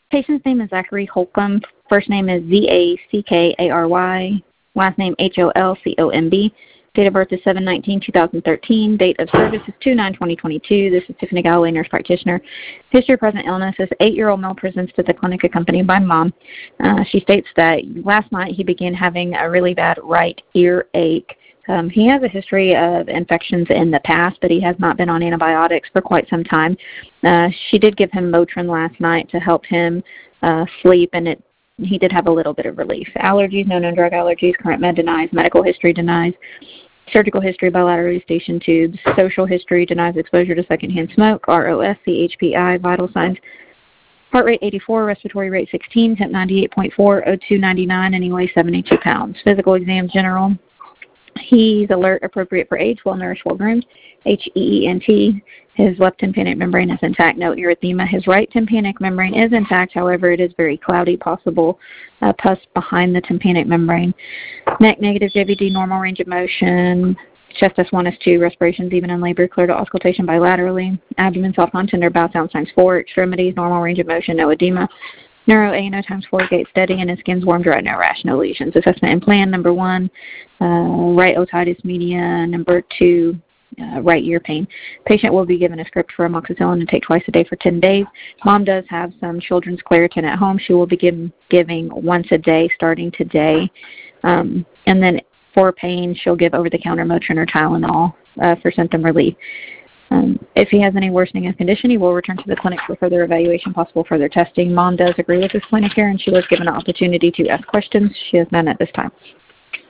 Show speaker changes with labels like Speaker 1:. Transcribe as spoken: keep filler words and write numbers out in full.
Speaker 1: Patient's name is Zachary Holcomb. First name is Z A C K A R Y. Last name H O L C O M B. Date of birth is seven nineteen two thousand thirteen. Date of service is two nine twenty twenty-two. This is Tiffany Galloway, nurse practitioner. History of present illness is eight-year-old male presents to the clinic accompanied by mom. Uh, she states that last night he began having a really bad right ear ache. Um, he has a history of infections in the past, but he has not been on antibiotics for quite some time. Uh, she did give him Motrin last night to help him uh, sleep, and it he did have a little bit of relief. Allergies, no known drug allergies. Current med denies. Medical history denies. Surgical history, bilaterally stationed tubes. Social history denies exposure to secondhand smoke. R O S, C H P I, vital signs. Heart rate eighty-four, respiratory rate sixteen, temp ninety-eight point four, O two ninety-nine, and he weighs seventy-two pounds. Physical exam, general. He's alert, appropriate for age, well-nourished, well-groomed. H E E N T. His left tympanic membrane is intact, no erythema. His right tympanic membrane is intact, however, it is very cloudy, possible uh, pus behind the tympanic membrane. Neck negative, J V D, normal range of motion. Chest S one, S two, respirations even in labor, clear to auscultation bilaterally. Abdomen soft on tender, bowel sounds times four. Extremities, normal range of motion, no edema. Neuro A N O times four, gait steady, and his skin's warm, dry, no rash, no lesions. Assessment and plan, number one, uh, right otitis media. Number two, uh, right ear pain. Patient will be given a script for amoxicillin to take twice a day for ten days. Mom does have some children's Claritin at home. She will be given, giving once a day starting today. Um, and then for pain, she'll give over-the-counter Motrin or Tylenol uh, for symptom relief. Um, if he has any worsening of condition, he will return to the clinic for further evaluation, possible further testing. Mom does agree with this plan of care, and she was given an opportunity to ask questions. She has none at this time.